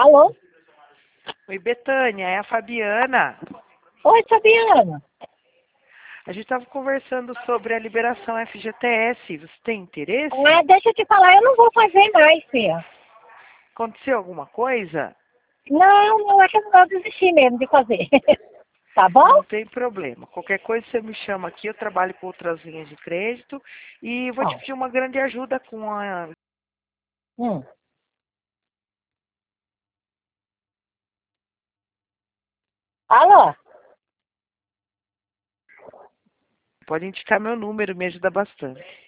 Alô? Oi, Betânia, é a Fabiana. Oi, Fabiana. A gente estava conversando sobre a liberação FGTS. Você tem interesse? Deixa eu te falar, eu não vou fazer mais, filha. Aconteceu alguma coisa? Não, é que eu vou desistir mesmo de fazer. Tá bom? Não tem problema. Qualquer coisa você me chama aqui. Eu trabalho com outras linhas de crédito e vou te Ó. pedir uma grande ajuda com a... Hum. Alô? Pode indicar meu número, me ajuda bastante.